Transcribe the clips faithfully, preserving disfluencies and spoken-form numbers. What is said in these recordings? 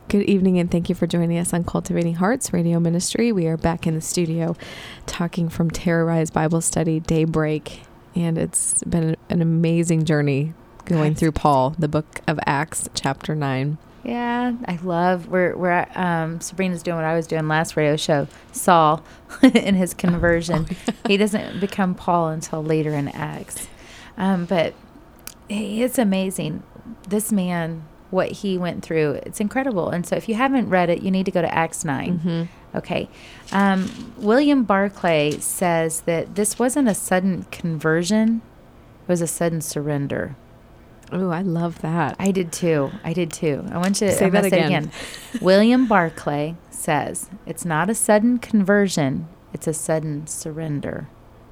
Good evening, and thank you for joining us on Cultivating Hearts Radio Ministry. We are back in the studio talking from Terrorize Bible Study Daybreak, and it's been an amazing journey going through Paul, the book of Acts, chapter nine. Yeah, I love, we're, we're at, um, Sabrina's doing what I was doing last radio show, Saul, in his conversion. Oh, yeah. He doesn't become Paul until later in Acts. Um, but it's amazing. This man, what he went through, it's incredible. And so if you haven't read it, you need to go to Acts nine. Mm-hmm. Okay. Um, William Barclay says that this wasn't a sudden conversion. It was a sudden surrender. Oh, I love that. I did too. I did too. I want you to say I'm that again. Say again. William Barclay says it's not a sudden conversion. It's a sudden surrender.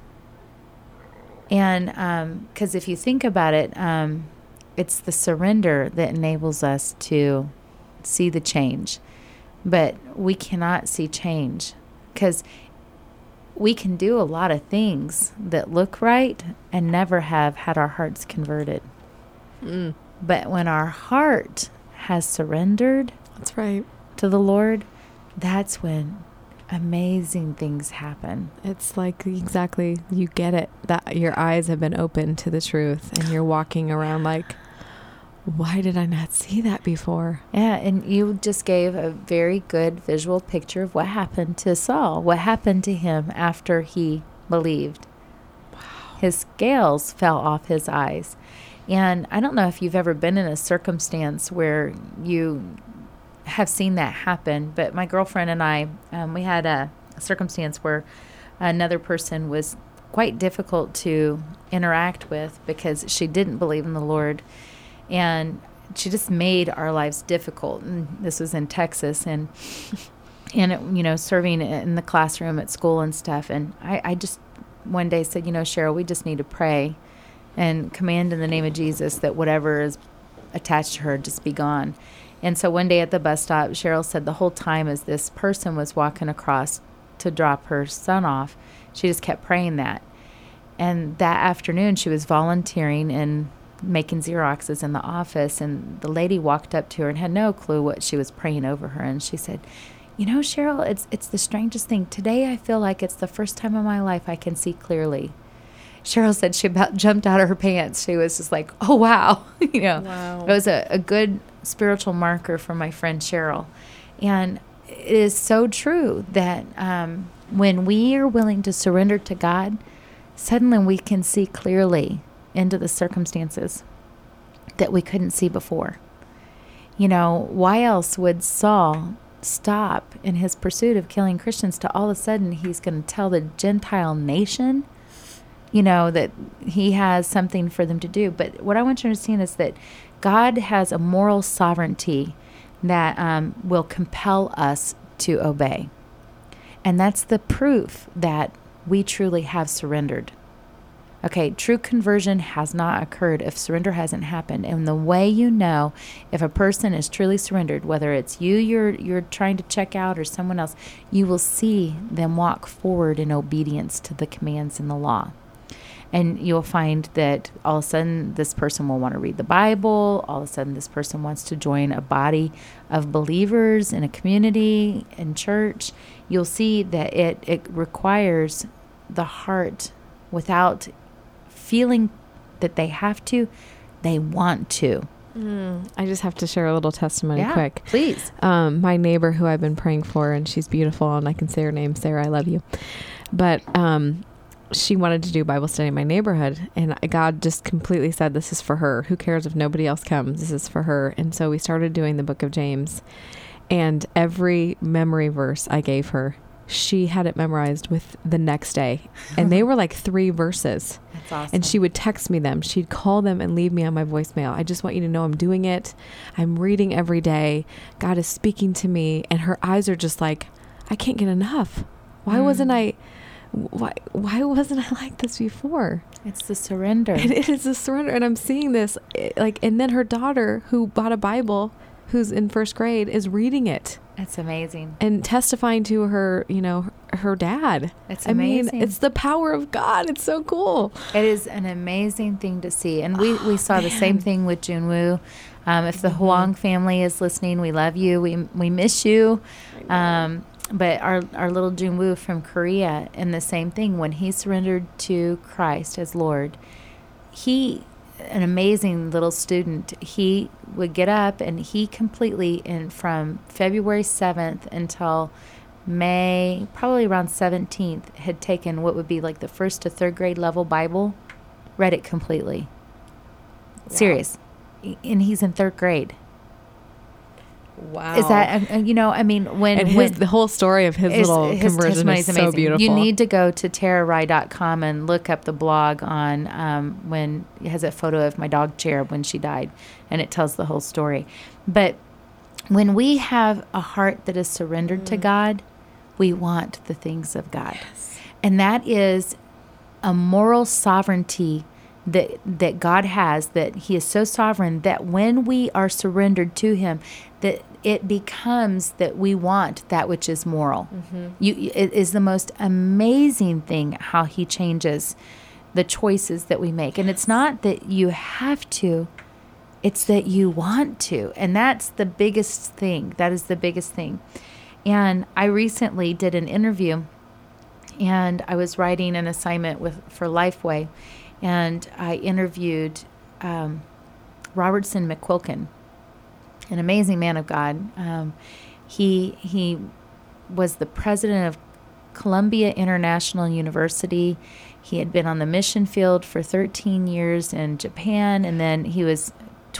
And because um, if you think about it, um, it's the surrender that enables us to see the change. But we cannot see change because we can do a lot of things that look right and never have had our hearts converted. Mm. But when our heart has surrendered, that's right, to the Lord, that's when amazing things happen. It's like exactly, you get it, that your eyes have been opened to the truth and you're walking around like, why did I not see that before? Yeah, and you just gave a very good visual picture of what happened to Saul, what happened to him after he believed. Wow. His scales fell off his eyes. And I don't know if you've ever been in a circumstance where you have seen that happen, but my girlfriend and I, um, we had a, a circumstance where another person was quite difficult to interact with because she didn't believe in the Lord. And she just made our lives difficult. And this was in Texas, and and it, you know, serving in the classroom at school and stuff. And I, I just one day said, you know, Cheryl, we just need to pray and command in the name of Jesus that whatever is attached to her just be gone. And so one day at the bus stop, Cheryl said the whole time as this person was walking across to drop her son off, she just kept praying that. And that afternoon, she was volunteering and making Xeroxes in the office, and the lady walked up to her and had no clue what she was praying over her. And she said, you know, Cheryl, it's it's the strangest thing. Today I feel like it's the first time in my life I can see clearly. Cheryl said she about jumped out of her pants. She was just like, oh, wow. you know, wow. It was a, a good spiritual marker for my friend Cheryl. And it is so true that um, when we are willing to surrender to God, suddenly we can see clearly into the circumstances that we couldn't see before. You know, why else would Saul stop in his pursuit of killing Christians to all of a sudden he's going to tell the Gentile nation, you know, that he has something for them to do? But what I want you to understand is that God has a moral sovereignty that um, will compel us to obey. And that's the proof that we truly have surrendered. Okay, true conversion has not occurred if surrender hasn't happened. And the way you know if a person is truly surrendered, whether it's you you're you're trying to check out or someone else, you will see them walk forward in obedience to the commands in the law. And you'll find that all of a sudden this person will want to read the Bible. All of a sudden this person wants to join a body of believers in a community, in church. You'll see that it, it requires the heart without feeling that they have to, they want to. Mm, I just have to share a little testimony yeah, quick. Please. Um, my neighbor who I've been praying for, and she's beautiful, and I can say her name, Sarah, I love you. But um, she wanted to do Bible study in my neighborhood, and God just completely said, this is for her. Who cares if nobody else comes? This is for her. And so we started doing the book of James, and every memory verse I gave her, she had it memorized with the next day. And they were like three verses. That's awesome. And she would text me them. She'd call them and leave me on my voicemail. I just want you to know I'm doing it. I'm reading every day. God is speaking to me. And her eyes are just like, I can't get enough. Why mm. wasn't I, why, why wasn't I like this before? It's the surrender. And it is the surrender. And I'm seeing this like, and then her daughter who bought a Bible, who's in first grade, is reading it. It's amazing. And testifying to her, you know, her dad. It's amazing. I mean, it's the power of God. It's so cool. It is an amazing thing to see. And we, we saw oh, the same thing with Junwoo. Um, if the Huang family is listening, we love you. We we miss you. Um, but our, our little Junwoo from Korea, and the same thing, when he surrendered to Christ as Lord, he, an amazing little student, he would get up and he completely, and from February seventh until May, probably around seventeenth, had taken what would be like the first to third grade level Bible, read it completely. Wow. Serious. And he's in third grade. Wow. Is that, uh, you know, I mean, when, and his, when the whole story of his his, little his conversion is amazing. so beautiful. You need to go to tara rai dot com and look up the blog on um, when it has a photo of my dog Cherub when she died, and it tells the whole story. But when we have a heart that is surrendered mm. to God, we want the things of God. Yes. And that is a moral sovereignty that that God has, that he is so sovereign that when we are surrendered to him, that it becomes that we want that which is moral. Mm-hmm. You, it is the most amazing thing how he changes the choices that we make. And it's not that you have to, it's that you want to. And that's the biggest thing. That is the biggest thing. And I recently did an interview, and I was writing an assignment with for Lifeway, and I interviewed um, Robertson McQuilkin, an amazing man of God. Um, he he was the president of Columbia International University. He had been on the mission field for thirteen years in Japan, and then he was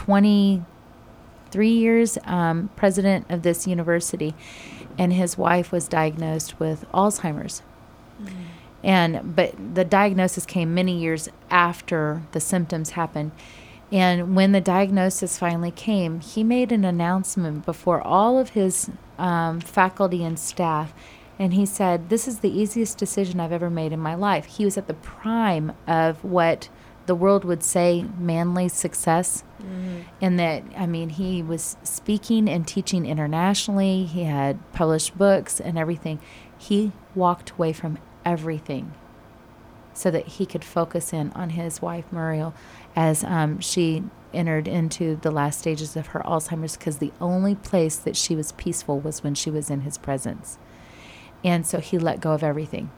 twenty-three years um, president of this university. And his wife was diagnosed with Alzheimer's. Mm-hmm. And but the diagnosis came many years after the symptoms happened. And when the diagnosis finally came, he made an announcement before all of his um, faculty and staff. And he said, this is the easiest decision I've ever made in my life. He was at the prime of what the world would say manly success. Mm-hmm. And that, I mean, he was speaking and teaching internationally. He had published books and everything. He walked away from everything so that he could focus in on his wife Muriel as um, she entered into the last stages of her Alzheimer's, because the only place that she was peaceful was when she was in his presence. And so he let go of everything.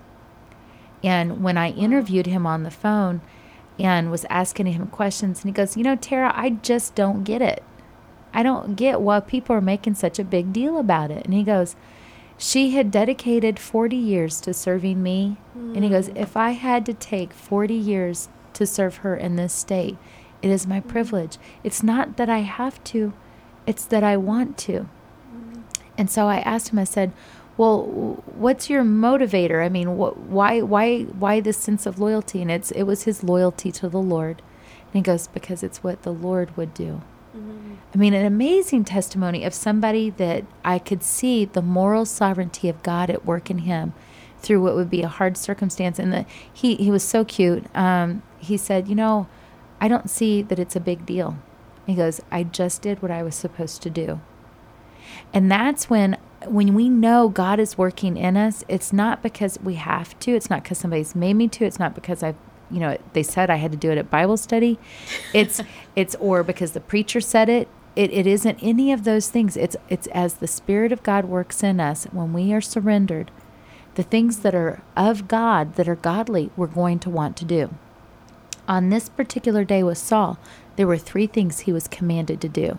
And when I interviewed him on the phone and was asking him questions, and he goes, you know, Tara, I just don't get it. I don't get why people are making such a big deal about it. And he goes, she had dedicated forty years to serving me. Mm. And he goes, if I had to take forty years to serve her in this state, it is my mm. privilege. It's not that I have to, it's that I want to. Mm. And so I asked him, I said, well, what's your motivator? I mean, wh- why, why, why this sense of loyalty? And it's, it was his loyalty to the Lord. And he goes, because it's what the Lord would do. Mm-hmm. I mean, an amazing testimony of somebody that I could see the moral sovereignty of God at work in him through what would be a hard circumstance. And the, he, he was so cute. Um, he said, you know, I don't see that it's a big deal. He goes, I just did what I was supposed to do. And that's when, when we know God is working in us, it's not because we have to. It's not because somebody's made me to. It's not because I've, you know, they said I had to do it at Bible study. It's, it's, or because the preacher said it. It, it isn't any of those things. It's, it's as the Spirit of God works in us when we are surrendered, the things that are of God, that are godly, we're going to want to do. On this particular day with Saul, there were three things he was commanded to do.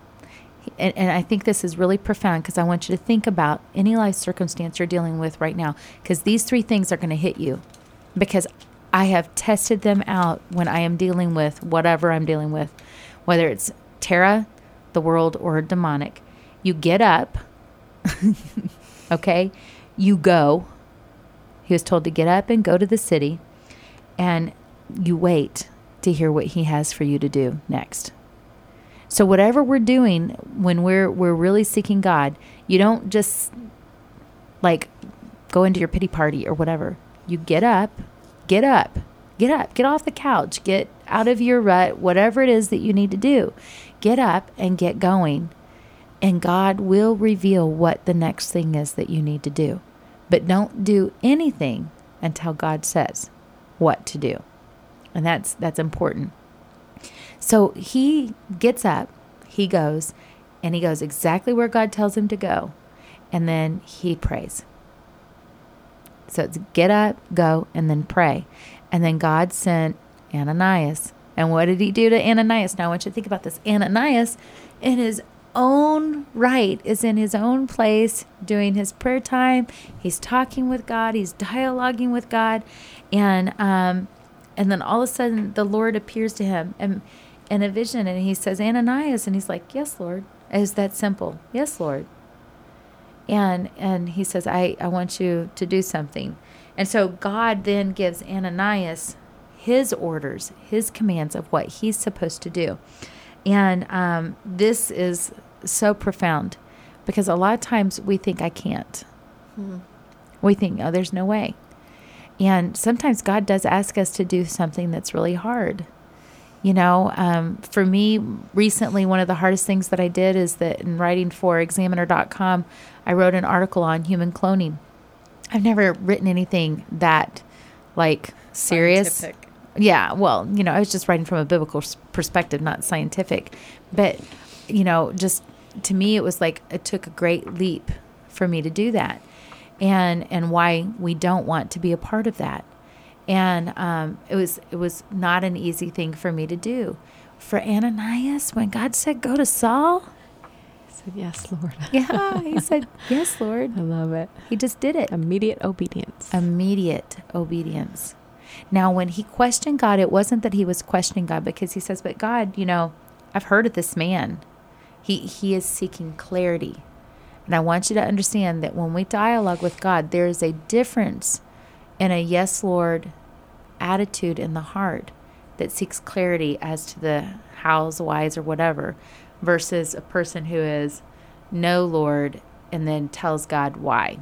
And, and I think this is really profound, because I want you to think about any life circumstance you're dealing with right now, because these three things are going to hit you, because I have tested them out when I am dealing with whatever I'm dealing with, whether it's Tara, the world, or demonic. You get up, okay? You go. He was told to get up and go to the city, and you wait to hear what he has for you to do next. So whatever we're doing when we're we're really seeking God, you don't just like go into your pity party or whatever. You get up, get up, get up, get off the couch, get out of your rut, whatever it is that you need to do. Get up and get going, and God will reveal what the next thing is that you need to do. But don't do anything until God says what to do. And that's that's important. So he gets up, he goes, and he goes exactly where God tells him to go. And then he prays. So it's get up, go, and then pray. And then God sent Ananias. And what did he do to Ananias? Now I want you to think about this. Ananias, in his own right, is in his own place doing his prayer time. He's talking with God. He's dialoguing with God. And um, and then all of a sudden the Lord appears to him and in a vision. And he says, Ananias. And he's like, yes, Lord. It's that simple. Yes, Lord. And and he says, I, I want you to do something. And so God then gives Ananias his orders, his commands of what he's supposed to do. And um, this is so profound because a lot of times we think I can't. Hmm. We think, oh, there's no way. And sometimes God does ask us to do something that's really hard. You know, um, for me, recently, one of the hardest things that I did is that in writing for Examiner dot com, I wrote an article on human cloning. I've never written anything that, like, serious. Scientific. Yeah, well, you know, I was just writing from a biblical perspective, not scientific. But, you know, just to me, it was like it took a great leap for me to do that. And and why we don't want to be a part of that. And um, it was it was not an easy thing for me to do. For Ananias, when God said, go to Saul. He said, yes, Lord. Yeah, he said, yes, Lord. I love it. He just did it. Immediate obedience. Immediate obedience. Now, when he questioned God, it wasn't that he was questioning God because he says, but God, you know, I've heard of this man. He he is seeking clarity. And I want you to understand that when we dialogue with God, there is a difference in a yes, Lord attitude in the heart that seeks clarity as to the hows, whys, or whatever, versus a person who is no, Lord, and then tells God why.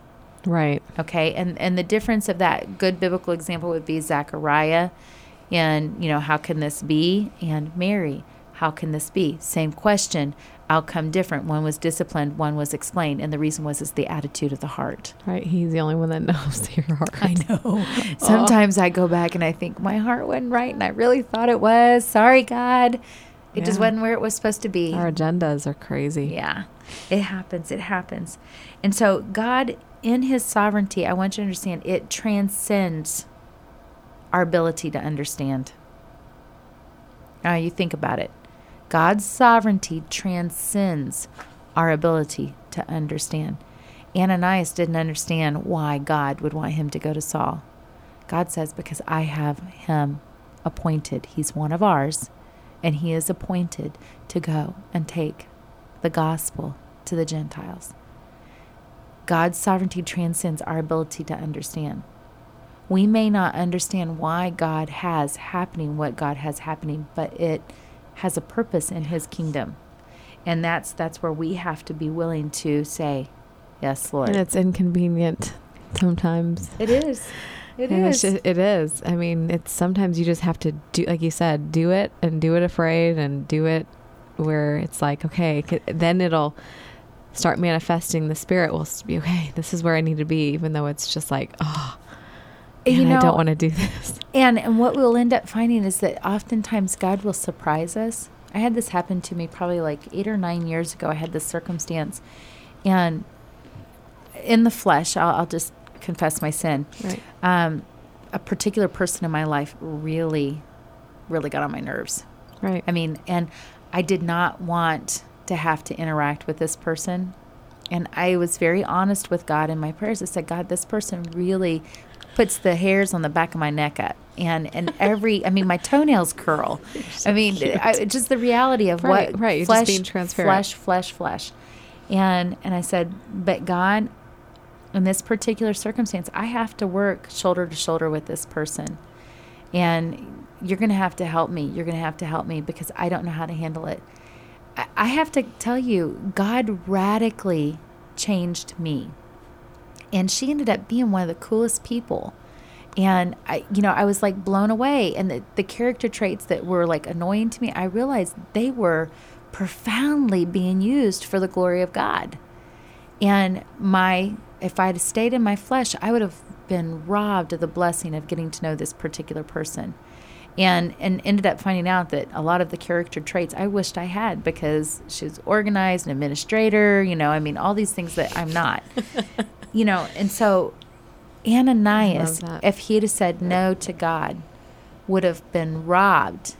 Right. Okay. And and the difference of that good biblical example would be Zechariah and, you know, how can this be? And Mary, how can this be? Same question, outcome different. One was disciplined, one was explained. And the reason was is the attitude of the heart. Right. He's the only one that knows your heart. I know. Sometimes oh. I go back and I think my heart wasn't right and I really thought it was. Sorry, God. It yeah. just wasn't where it was supposed to be. Our agendas are crazy. Yeah. It happens. It happens. And so God, in his sovereignty, I want you to understand, it transcends our ability to understand. Now you think about it. God's sovereignty transcends our ability to understand. Ananias didn't understand why God would want him to go to Saul. God says, because I have him appointed. He's one of ours, and he is appointed to go and take the gospel to the Gentiles. God's sovereignty transcends our ability to understand. We may not understand why God has happening what God has happening, but it has a purpose in his kingdom. And that's that's where we have to be willing to say, yes, Lord. And it's inconvenient sometimes. It is. It and is. It's just, it is. I mean, it's sometimes you just have to do, like you said, do it and do it afraid and do it where it's like, okay, then it'll start manifesting. The Spirit will be, okay, this is where I need to be, even though it's just like, oh, man, you know, I don't want to do this. And, and what we'll end up finding is that oftentimes God will surprise us. I had this happen to me probably like eight or nine years ago. I had this circumstance. And in the flesh, I'll, I'll just confess my sin. Right. Um, a particular person in my life really, really got on my nerves. Right. I mean, and I did not want to have to interact with this person. And I was very honest with God in my prayers. I said, God, this person really puts the hairs on the back of my neck up. And, and every, I mean, my toenails curl. So I mean, I, just the reality of right, what right. You're flesh, just being transparent. flesh, flesh, flesh. And, and I said, but God, in this particular circumstance, I have to work shoulder to shoulder with this person. And you're going to have to help me. You're going to have to help me because I don't know how to handle it. I, I have to tell you, God radically changed me. And she ended up being one of the coolest people. And I, you know, I was like blown away. And the, the character traits that were like annoying to me, I realized they were profoundly being used for the glory of God. And my, if I had stayed in my flesh, I would have been robbed of the blessing of getting to know this particular person. And and ended up finding out that a lot of the character traits I wished I had, because she's organized, an administrator, you know, I mean, all these things that I'm not. You know, and so Ananias, if he'd have said no to God, would have been robbed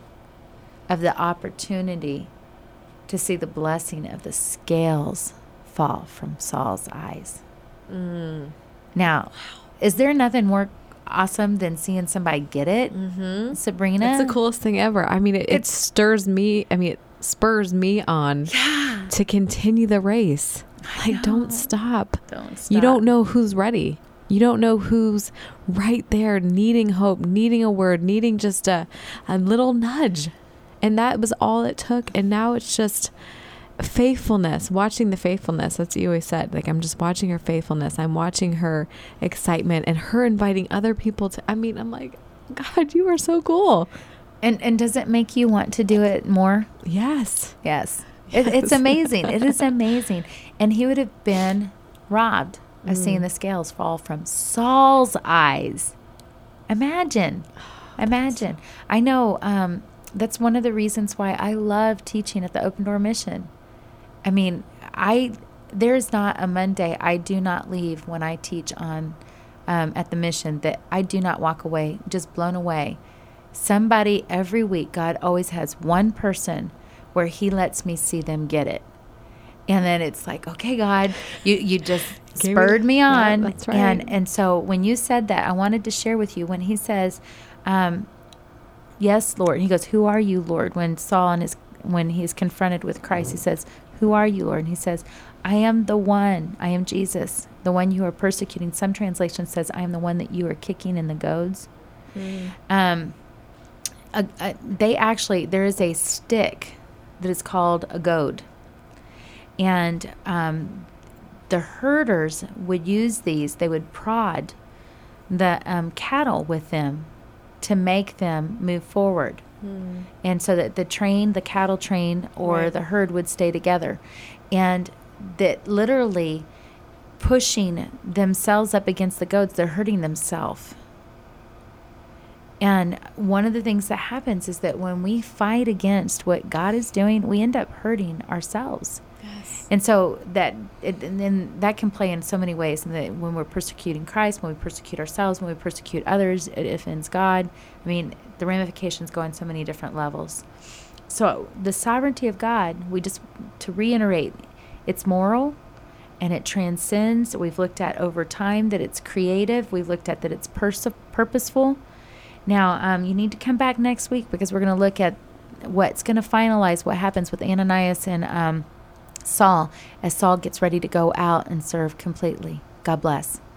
of the opportunity to see the blessing of the scales fall from Saul's eyes. Mm. Now, is there nothing more awesome than seeing somebody get it, mm-hmm. Sabrina? It's the coolest thing ever. I mean, it, it stirs me. I mean, it spurs me on yeah. to continue the race. Like, don't stop. Don't stop. You don't know who's ready. You don't know who's right there needing hope, needing a word, needing just a, a little nudge. And that was all it took. And now it's just faithfulness, watching the faithfulness. That's what you always said. Like, I'm just watching her faithfulness. I'm watching her excitement and her inviting other people to, I mean, I'm like, God, you are so cool. And and does it make you want to do it more? Yes. Yes. It, it's amazing. It is amazing. And he would have been robbed of mm. seeing the scales fall from Saul's eyes. Imagine. Imagine. I know um, that's one of the reasons why I love teaching at the Open Door Mission. I mean, I there's not a Monday I do not leave when I teach on um, at the mission that I do not walk away just blown away. Somebody every week, God always has one person where he lets me see them get it. And then it's like, okay, God, you, you just spurred me on. Yeah, that's right. And and so when you said that, I wanted to share with you when he says, um, yes, Lord. And he goes, who are you, Lord? When Saul and his, when he's confronted with Christ, he says, who are you, Lord? And he says, I am the one. I am Jesus, the one you are persecuting. Some translation says, I am the one that you are kicking in the goads. Mm. Um, a, a, they actually, there is a stick that is called a goad. And um, the herders would use these. They would prod the um, cattle with them to make them move forward. Mm. And so that the train, the cattle train, or right. the herd would stay together. And that literally pushing themselves up against the goads, they're hurting themselves. And one of the things that happens is that when we fight against what God is doing, we end up hurting ourselves. Yes. And so that, it, and then that can play in so many ways. And that when we're persecuting Christ, when we persecute ourselves, when we persecute others, it offends God. I mean, the ramifications go on so many different levels. So the sovereignty of God, we just, to reiterate, it's moral and it transcends. We've looked at over time that it's creative. We've looked at that it's pers- purposeful. Now, um, you need to come back next week because we're going to look at what's going to finalize what happens with Ananias and um, Saul as Saul gets ready to go out and serve completely. God bless.